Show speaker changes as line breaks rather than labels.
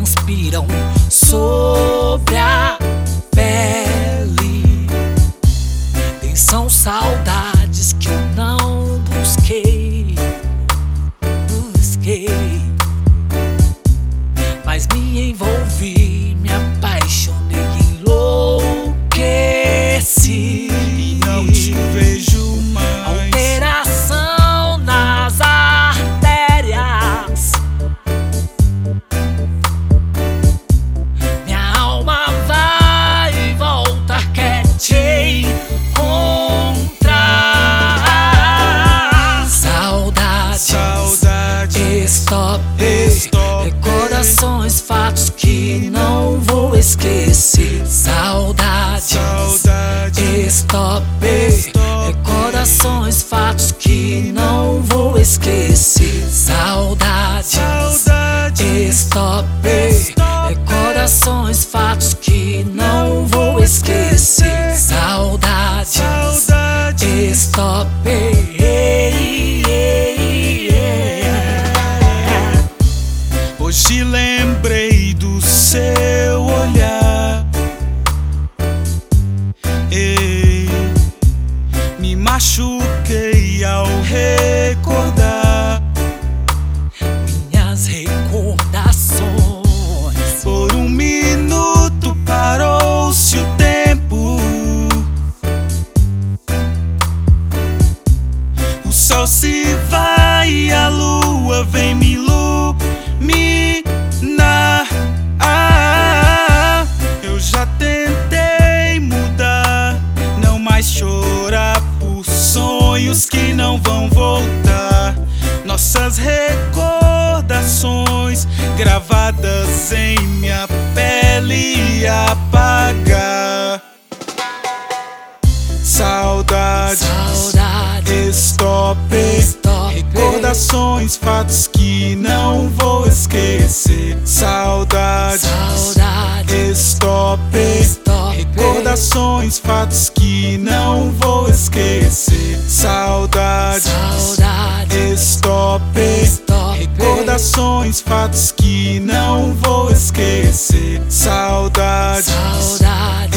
transpiram sobre a pele. São saudades que eu não busquei, mas me envolvi, me apaixonei, enlouqueci.
E não te vejo mais.
Alteração nas artérias, minha alma vai e volta, quer te encontrar. Saudade, stop. Recordações, fatos que não vou esquecer. Saudade, stop. Recordações, fatos que não vou esquecer. Saudade, stop. Recordações, fatos que não vou esquecer. Saudade, stop.
Hoje lembrei do seu olhar. Ei, me machuquei ao recordar
minhas recordações.
Por um minuto parou-se o tempo. O sol se vai e a lua vem me iluminar. Eu já tentei mudar, não mais chorar por sonhos que não vão voltar. Nossas recordações gravadas em minha pele apagar. Saudades, stop. Recordações, fatos que não vou esquecer. Saudades, stop. Recordações, fatos que não vou esquecer. Saudades, stop. Recordações, fatos que não vou esquecer. Saudades,